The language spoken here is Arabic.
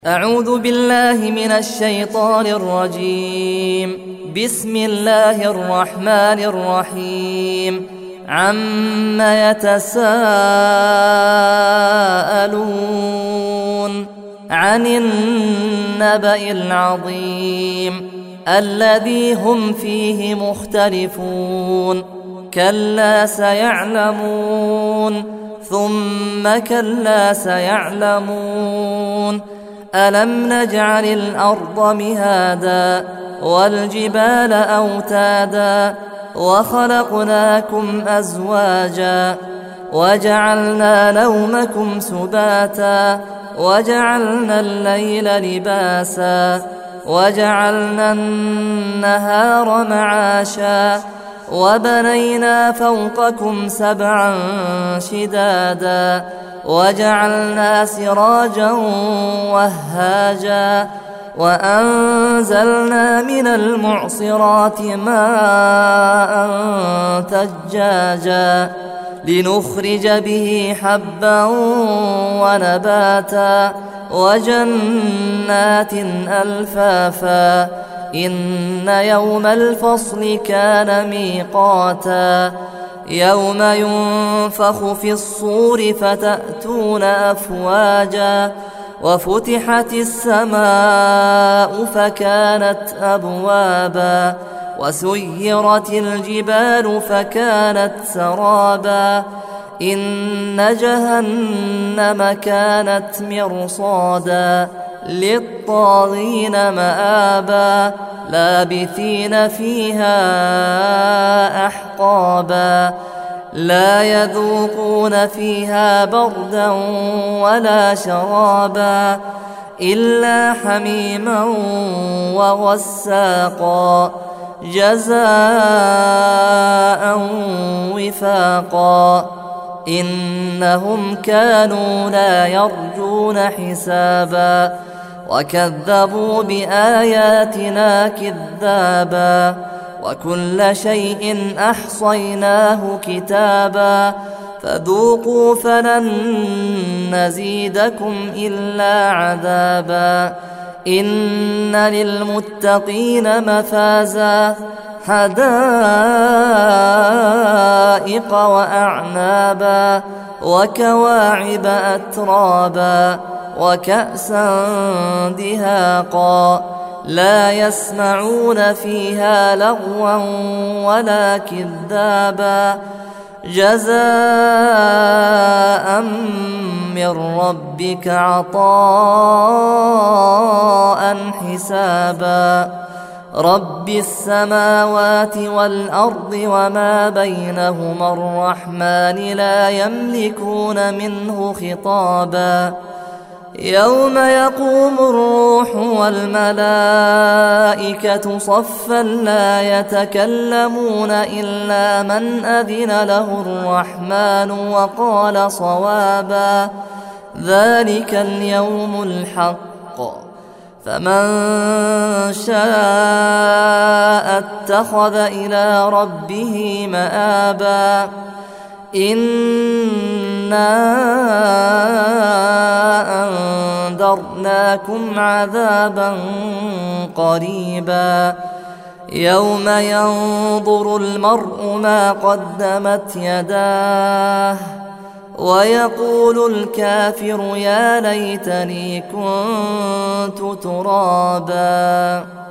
أعوذ بالله من الشيطان الرجيم. بسم الله الرحمن الرحيم. عم يتساءلون عن النبأ العظيم الذي هم فيه مختلفون كلا سيعلمون ثم كلا سيعلمون ألم نجعل الأرض مهادا والجبال أوتادا وخلقناكم أزواجا وجعلنا نومكم سباتا وجعلنا الليل لباسا وجعلنا النهار معاشا وبنينا فوقكم سبعا شدادا وجعلنا سراجا وهاجا وأنزلنا من المعصرات ماء ثجاجا لنخرج به حبا ونباتا وجنات ألفافا إن يوم الفصل كان ميقاتا يوم ينفخ في الصور فتأتون أفواجا وفتحت السماء فكانت أبوابا وسيرت الجبال فكانت سرابا إن جهنم كانت مرصادا للطاغين مآبا لابثين فيها أحقابا لا يذوقون فيها بردا ولا شرابا إلا حميما وغساقا جزاء وفاقا إنهم كانوا لا يرجون حسابا وكذبوا بآياتنا كذابا وكل شيء أحصيناه كتابا فذوقوا فلن نزيدكم إلا عذابا إن للمتقين مفازا حدائق وأعنابا وكواعب أترابا وكأسا دهاقا لا يسمعون فيها لغوا ولا كذابا جزاء من ربك عطاء حسابا رب السماوات والأرض وما بينهما الرحمن لا يملكون منه خطابا يوم يقوم الروح والملائكة صفا لا يتكلمون إلا من أذن له الرحمن وقال صوابا ذلك اليوم الحق فمن شاء اتخذ إلى ربه مآبا إنا أنذرناكم عذابا قريبا يوم ينظر المرء ما قدمت يداه ويقول الكافر يا ليتني كنت ترابا.